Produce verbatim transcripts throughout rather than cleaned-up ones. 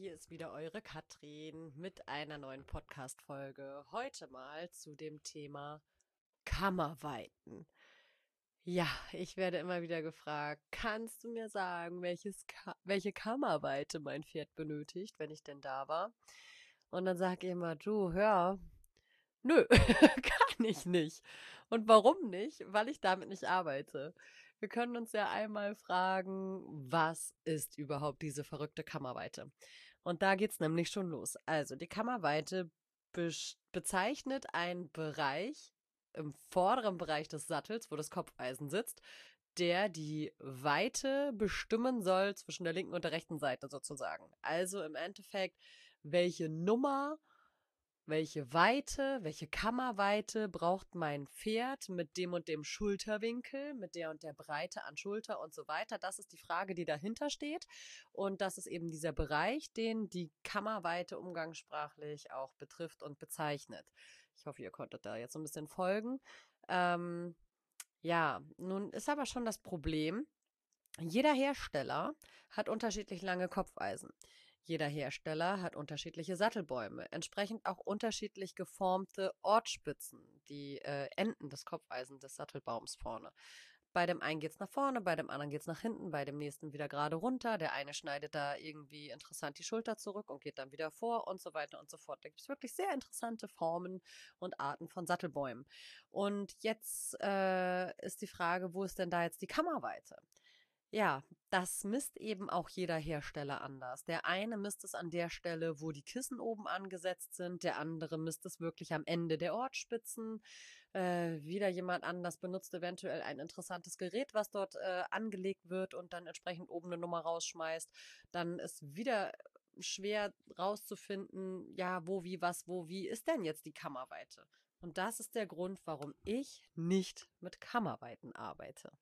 hier ist wieder eure Katrin mit einer neuen Podcast-Folge. Heute mal zu dem Thema Kammerweiten. Ja, ich werde immer wieder gefragt, kannst du mir sagen, welches Ka welche Kammerweite mein Pferd benötigt, wenn ich denn da war? Und dann sage ich immer, du, hör, nö, kann ich nicht. Und warum nicht? Weil ich damit nicht arbeite. Wir können uns ja einmal fragen, was ist überhaupt diese verrückte Kammerweite? Und da geht's nämlich schon los. Also, die Kammerweite besch- bezeichnet einen Bereich im vorderen Bereich des Sattels, wo das Kopfeisen sitzt, der die Weite bestimmen soll zwischen der linken und der rechten Seite sozusagen. Also im Endeffekt, welche Nummer, welche Weite, welche Kammerweite braucht mein Pferd mit dem und dem Schulterwinkel, mit der und der Breite an Schulter und so weiter. Das ist die Frage, die dahinter steht. Und das ist eben dieser Bereich, den die Kammerweite umgangssprachlich auch betrifft und bezeichnet. Ich hoffe, ihr konntet da jetzt so ein bisschen folgen. Ähm, ja, nun ist aber schon das Problem, jeder Hersteller hat unterschiedlich lange Kopfeisen. Jeder Hersteller hat unterschiedliche Sattelbäume, entsprechend auch unterschiedlich geformte Ortspitzen, die äh, Enden des Kopfeisen des Sattelbaums vorne. Bei dem einen geht's nach vorne, bei dem anderen geht's nach hinten, bei dem nächsten wieder gerade runter. Der eine schneidet da irgendwie interessant die Schulter zurück und geht dann wieder vor und so weiter und so fort. Da gibt es wirklich sehr interessante Formen und Arten von Sattelbäumen. Und jetzt äh, ist die Frage, wo ist denn da jetzt die Kammerweite? Ja, das misst eben auch jeder Hersteller anders. Der eine misst es an der Stelle, wo die Kissen oben angesetzt sind, der andere misst es wirklich am Ende der Ortspitzen. Äh, wieder jemand anders benutzt eventuell ein interessantes Gerät, was dort äh, angelegt wird und dann entsprechend oben eine Nummer rausschmeißt. Dann ist wieder schwer rauszufinden, ja, wo, wie, was, wo, wie ist denn jetzt die Kammerweite? Und das ist der Grund, warum ich nicht mit Kammerweiten arbeite.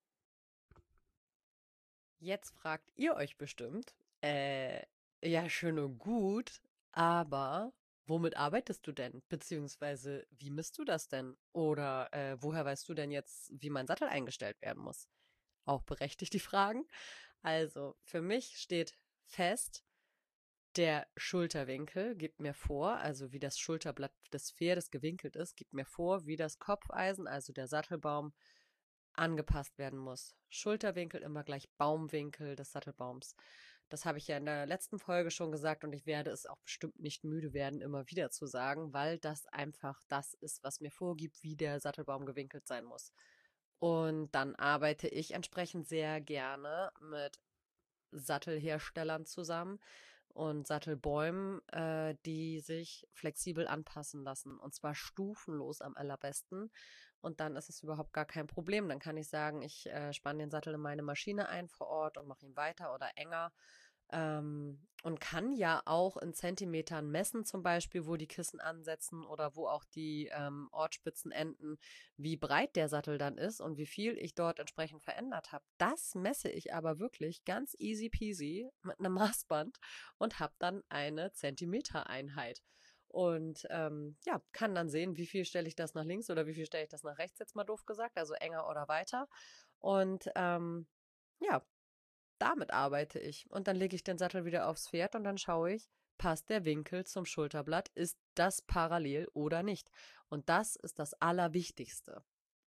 Jetzt fragt ihr euch bestimmt, äh, ja, schön und gut, aber womit arbeitest du denn? Beziehungsweise, wie misst du das denn? Oder äh, woher weißt du denn jetzt, wie mein Sattel eingestellt werden muss? Auch berechtigt die Fragen. Also, für mich steht fest, der Schulterwinkel gibt mir vor, also wie das Schulterblatt des Pferdes gewinkelt ist, gibt mir vor, wie das Kopfeisen, also der Sattelbaum, angepasst werden muss. Schulterwinkel immer gleich Baumwinkel des Sattelbaums. Das habe ich ja in der letzten Folge schon gesagt und ich werde es auch bestimmt nicht müde werden, immer wieder zu sagen, weil das einfach das ist, was mir vorgibt, wie der Sattelbaum gewinkelt sein muss. Und dann arbeite ich entsprechend sehr gerne mit Sattelherstellern zusammen und Sattelbäumen, äh, die sich flexibel anpassen lassen. Und zwar stufenlos am allerbesten. Und dann ist es überhaupt gar kein Problem. Dann kann ich sagen, ich äh, spanne den Sattel in meine Maschine ein vor Ort und mache ihn weiter oder enger. Ähm, und kann ja auch in Zentimetern messen, zum Beispiel, wo die Kissen ansetzen oder wo auch die ähm, Ortspitzen enden, wie breit der Sattel dann ist und wie viel ich dort entsprechend verändert habe. Das messe ich aber wirklich ganz easy peasy mit einem Maßband und habe dann eine Zentimetereinheit. Und ähm, ja, kann dann sehen, wie viel stelle ich das nach links oder wie viel stelle ich das nach rechts, jetzt mal doof gesagt, also enger oder weiter. Und ähm, ja, damit arbeite ich. Und dann lege ich den Sattel wieder aufs Pferd und dann schaue ich, passt der Winkel zum Schulterblatt? Ist das parallel oder nicht? Und das ist das Allerwichtigste.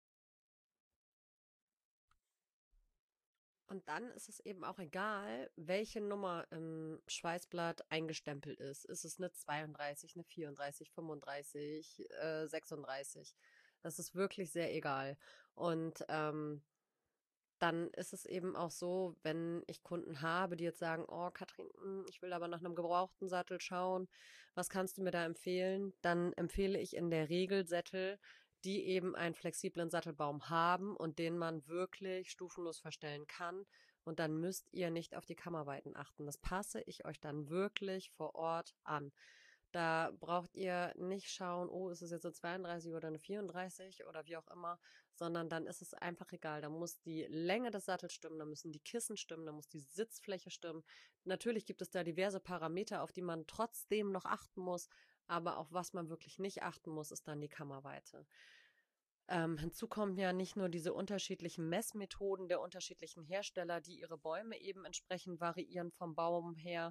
Und dann ist es eben auch egal, welche Nummer im Schweißblatt eingestempelt ist. Ist es eine zweiunddreißig, eine vierunddreißig, fünfunddreißig, äh, sechsunddreißig? Das ist wirklich sehr egal. Und ähm, dann ist es eben auch so, wenn ich Kunden habe, die jetzt sagen, oh Katrin, hm, ich will aber nach einem gebrauchten Sattel schauen, was kannst du mir da empfehlen? Dann empfehle ich in der Regel Sättel, die eben einen flexiblen Sattelbaum haben und den man wirklich stufenlos verstellen kann. Und dann müsst ihr nicht auf die Kammerweiten achten. Das passe ich euch dann wirklich vor Ort an. Da braucht ihr nicht schauen, oh, ist es jetzt eine zweiunddreißig oder eine vierunddreißig oder wie auch immer, sondern dann ist es einfach egal. Da muss die Länge des Sattels stimmen, da müssen die Kissen stimmen, da muss die Sitzfläche stimmen. Natürlich gibt es da diverse Parameter, auf die man trotzdem noch achten muss, aber auf was man wirklich nicht achten muss, ist dann die Kammerweite. Ähm, hinzu kommen ja nicht nur diese unterschiedlichen Messmethoden der unterschiedlichen Hersteller, die ihre Bäume eben entsprechend variieren vom Baum her,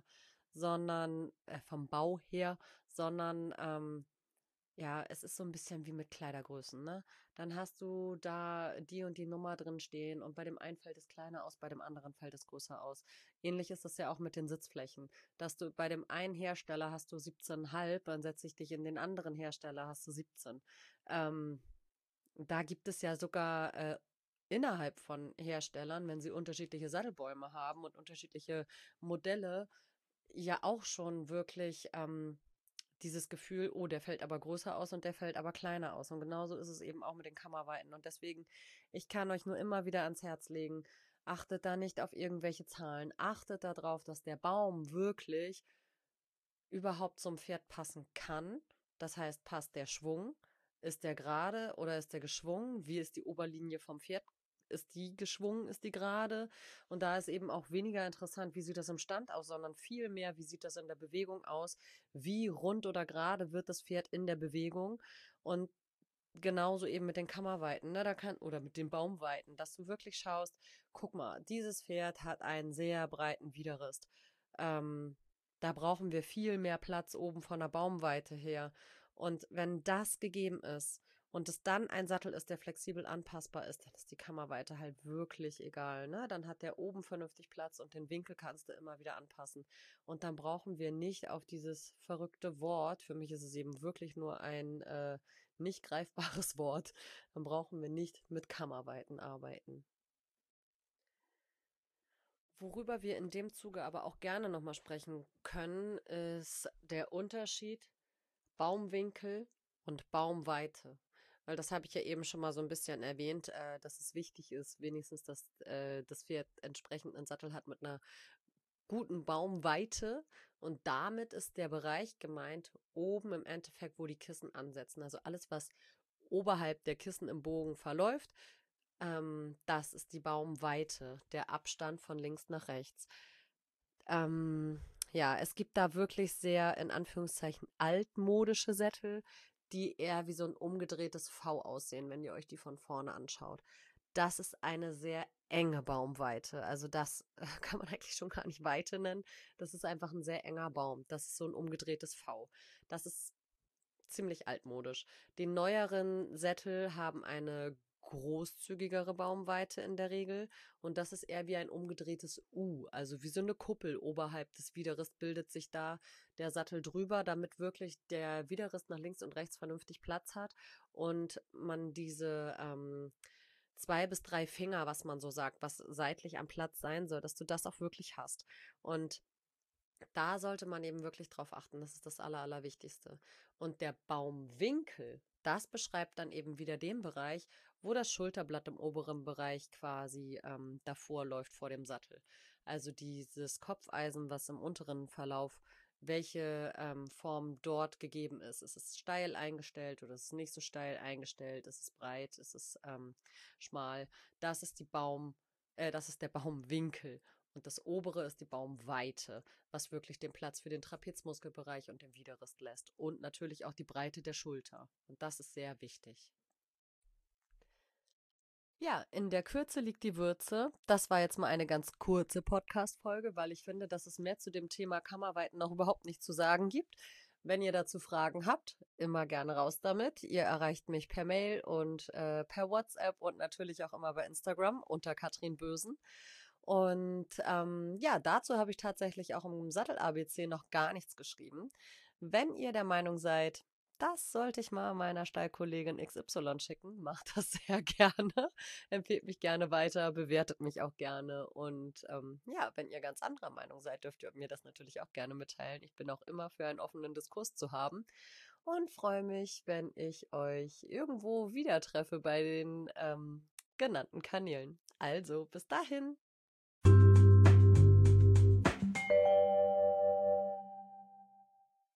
sondern äh, vom Bau her, sondern ähm, ja, es ist so ein bisschen wie mit Kleidergrößen, ne? Dann hast du da die und die Nummer drin stehen und bei dem einen fällt es kleiner aus, bei dem anderen fällt es größer aus. Ähnlich ist das ja auch mit den Sitzflächen, dass du bei dem einen Hersteller hast du siebzehn Komma fünf, dann setze ich dich in den anderen Hersteller, hast du siebzehn. Ähm, Da gibt es ja sogar äh, innerhalb von Herstellern, wenn sie unterschiedliche Sattelbäume haben und unterschiedliche Modelle, ja auch schon wirklich ähm, dieses Gefühl, oh, der fällt aber größer aus und der fällt aber kleiner aus. Und genauso ist es eben auch mit den Kammerweiten. Und deswegen, ich kann euch nur immer wieder ans Herz legen, achtet da nicht auf irgendwelche Zahlen. Achtet darauf, dass der Baum wirklich überhaupt zum Pferd passen kann. Das heißt, passt der Schwung? Ist der gerade oder ist der geschwungen? Wie ist die Oberlinie vom Pferd? Ist die geschwungen? Ist die gerade? Und da ist eben auch weniger interessant, wie sieht das im Stand aus, sondern viel mehr, wie sieht das in der Bewegung aus? Wie rund oder gerade wird das Pferd in der Bewegung? Und genauso eben mit den Kammerweiten, ne, da kann, oder mit den Baumweiten, dass du wirklich schaust, guck mal, dieses Pferd hat einen sehr breiten Widerrist. Ähm, Da brauchen wir viel mehr Platz oben von der Baumweite her. Und wenn das gegeben ist und es dann ein Sattel ist, der flexibel anpassbar ist, dann ist die Kammerweite halt wirklich egal, ne? Dann hat der oben vernünftig Platz und den Winkel kannst du immer wieder anpassen. Und dann brauchen wir nicht auf dieses verrückte Wort, für mich ist es eben wirklich nur ein äh, nicht greifbares Wort, dann brauchen wir nicht mit Kammerweiten arbeiten. Worüber wir in dem Zuge aber auch gerne nochmal sprechen können, ist der Unterschied Baumwinkel und Baumweite. Weil das habe ich ja eben schon mal so ein bisschen erwähnt, äh, dass es wichtig ist, wenigstens, dass äh, das Pferd entsprechend einen Sattel hat mit einer guten Baumweite. Und damit ist der Bereich gemeint, oben im Endeffekt, wo die Kissen ansetzen. Also alles, was oberhalb der Kissen im Bogen verläuft, ähm, das ist die Baumweite, der Abstand von links nach rechts. Ähm, ja, es gibt da wirklich sehr, in Anführungszeichen, altmodische Sättel, die eher wie so ein umgedrehtes V aussehen, wenn ihr euch die von vorne anschaut. Das ist eine sehr enge Baumweite. Also das äh, kann man eigentlich schon gar nicht Weite nennen. Das ist einfach ein sehr enger Baum. Das ist so ein umgedrehtes V. Das ist ziemlich altmodisch. Die neueren Sättel haben eine großzügigere Baumweite in der Regel und das ist eher wie ein umgedrehtes U, also wie so eine Kuppel oberhalb des Widerrists bildet sich da der Sattel drüber, damit wirklich der Widerrist nach links und rechts vernünftig Platz hat und man diese ähm, zwei bis drei Finger, was man so sagt, was seitlich am Platz sein soll, dass du das auch wirklich hast. Und da sollte man eben wirklich drauf achten. Das ist das Aller, Allerwichtigste. Und der Baumwinkel, das beschreibt dann eben wieder den Bereich, wo das Schulterblatt im oberen Bereich quasi ähm, davor läuft vor dem Sattel. Also dieses Kopfeisen, was im unteren Verlauf, welche ähm, Form dort gegeben ist. Ist es steil eingestellt oder ist es nicht so steil eingestellt? Ist es breit? Ist es ähm, schmal? Das ist die Baum, äh, das ist der Baumwinkel. Und das obere ist die Baumweite, was wirklich den Platz für den Trapezmuskelbereich und den Widerrist lässt. Und natürlich auch die Breite der Schulter. Und das ist sehr wichtig. Ja, in der Kürze liegt die Würze. Das war jetzt mal eine ganz kurze Podcast-Folge, weil ich finde, dass es mehr zu dem Thema Kammerweiten noch überhaupt nicht zu sagen gibt. Wenn ihr dazu Fragen habt, immer gerne raus damit. Ihr erreicht mich per Mail und äh, per WhatsApp und natürlich auch immer bei Instagram unter Katrin Bösen. Und ähm, ja, dazu habe ich tatsächlich auch im Sattel-A B C noch gar nichts geschrieben. Wenn ihr der Meinung seid, das sollte ich mal meiner Stallkollegin X Y schicken, macht das sehr gerne. Empfehlt mich gerne weiter, bewertet mich auch gerne. Und ähm, ja, wenn ihr ganz anderer Meinung seid, dürft ihr mir das natürlich auch gerne mitteilen. Ich bin auch immer für einen offenen Diskurs zu haben und freue mich, wenn ich euch irgendwo wieder treffe bei den ähm, genannten Kanälen. Also, bis dahin.